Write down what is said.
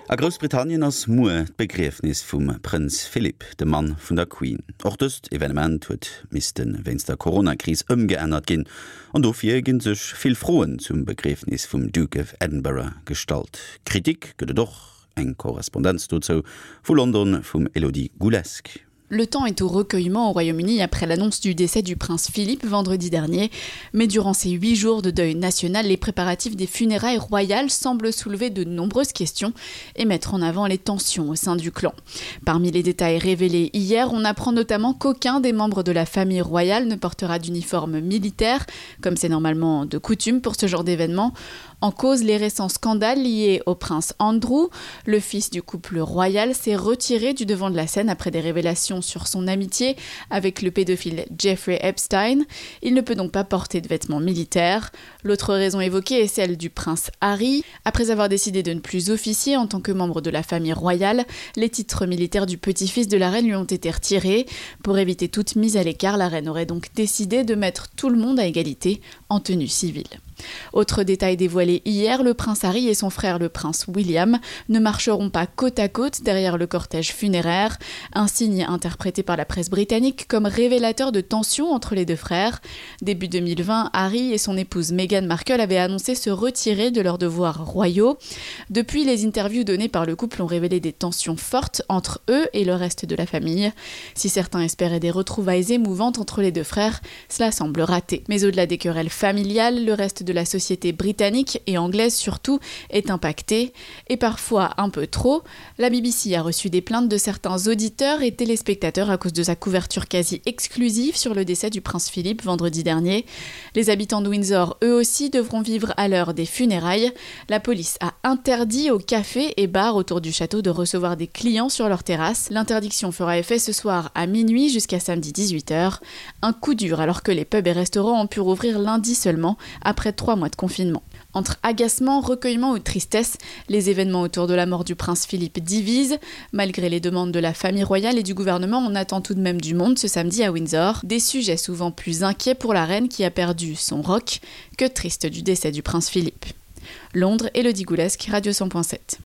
A Großbritannien ass Mue d'Begriefnis vum Prinz Philipp, de Mann vun der Queen. Och dëst Evenement huet misisten wenns der Corona-Krise ëmgeënnert ginn, an dofir ginn sech vill Froen zum Begriefnis vum Duke of Edinburgh stalt. Kritik gëtt doch eng Korrespondenz dozo vu London vum Elodie Goulesque. Le temps est au recueillement au Royaume-Uni après l'annonce du décès du prince Philippe vendredi dernier. Mais durant ces 8 jours de deuil national, les préparatifs des funérailles royales semblent soulever de nombreuses questions et mettre en avant les tensions au sein du clan. Parmi les détails révélés hier, on apprend notamment qu'aucun des membres de la famille royale ne portera d'uniforme militaire, comme c'est normalement de coutume pour ce genre d'événement. En cause, les récents scandales liés au prince Andrew. Le fils du couple royal s'est retiré du devant de la scène après des révélations sur son amitié avec le pédophile Jeffrey Epstein. Il ne peut donc pas porter de vêtements militaires. L'autre raison évoquée est celle du prince Harry. Après avoir décidé de ne plus officier en tant que membre de la famille royale, les titres militaires du petit-fils de la reine lui ont été retirés. Pour éviter toute mise à l'écart, la reine aurait donc décidé de mettre tout le monde à égalité en tenue civile. Autre détail dévoilé hier, le prince Harry et son frère le prince William ne marcheront pas côte à côte derrière le cortège funéraire, un signe interprété par la presse britannique comme révélateur de tensions entre les deux frères. Début 2020, Harry et son épouse Meghan Markle avaient annoncé se retirer de leurs devoirs royaux. Depuis, les interviews données par le couple ont révélé des tensions fortes entre eux et le reste de la famille. Si certains espéraient des retrouvailles émouvantes entre les deux frères, cela semble raté. Mais au-delà des querelles familiales, le reste de la société britannique et anglaise surtout est impactée, et parfois un peu trop. La BBC a reçu des plaintes de certains auditeurs et téléspectateurs à cause de sa couverture quasi exclusive sur le décès du prince Philippe vendredi dernier. Les habitants de Windsor, eux aussi, devront vivre à l'heure des funérailles. La police a interdit aux cafés et bars autour du château de recevoir des clients sur leur terrasse. L'interdiction fera effet ce soir à minuit jusqu'à samedi 18h. Un coup dur alors que les pubs et restaurants ont pu rouvrir lundi seulement, après 3 mois de confinement. Entre agacement, recueillement ou tristesse, les événements autour de la mort du prince Philippe divisent. Malgré les demandes de la famille royale et du gouvernement, on attend tout de même du monde ce samedi à Windsor. Des sujets souvent plus inquiets pour la reine qui a perdu son roc que tristes du décès du prince Philippe. Londres, Elodie Goulesque, Radio 100.7.